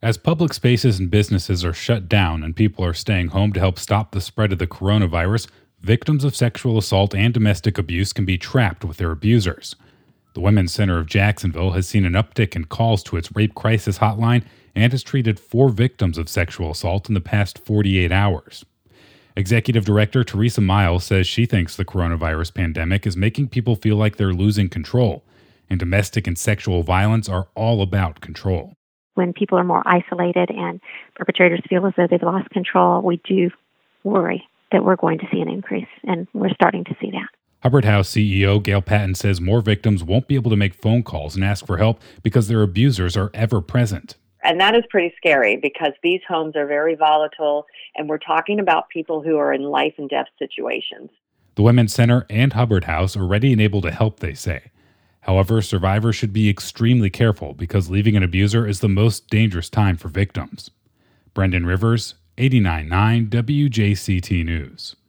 As public spaces and businesses are shut down and people are staying home to help stop the spread of the coronavirus, victims of sexual assault and domestic abuse can be trapped with their abusers. The Women's Center of Jacksonville has seen an uptick in calls to its rape crisis hotline and has treated 4 victims of sexual assault in the past 48 hours. Executive Director Teresa Miles says she thinks the coronavirus pandemic is making people feel like they're losing control, and domestic and sexual violence are all about control. When people are more isolated and perpetrators feel as though they've lost control, we do worry that we're going to see an increase, and we're starting to see that. Hubbard House CEO Gail Patton says more victims won't be able to make phone calls and ask for help because their abusers are ever present. And that is pretty scary because these homes are very volatile, and we're talking about people who are in life and death situations. The Women's Center and Hubbard House are ready and able to help, they say. However, survivors should be extremely careful because leaving an abuser is the most dangerous time for victims. Brendan Rivers, 89.9 WJCT News.